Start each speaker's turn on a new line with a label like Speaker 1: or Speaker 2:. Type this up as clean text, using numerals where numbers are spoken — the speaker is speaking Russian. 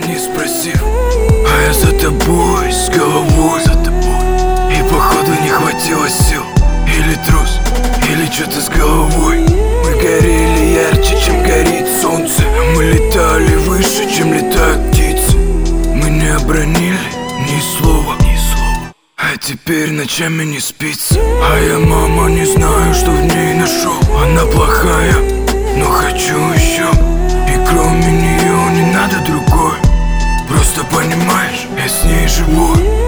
Speaker 1: не спросив. А я за тобой, с головой за тобой. И походу не хватило сил. Или трус, или что-то с головой. Мы горели ярче, чем горит солнце. Мы летали выше, чем летают птицы. Мы не обронили ни слова, ни слова. А теперь ночами не спится. А я, мама, не знаю, что в ней нашел. Она плохая, но хочу еще. И кроме нее не надо другой. Просто понимаешь, я с ней живу.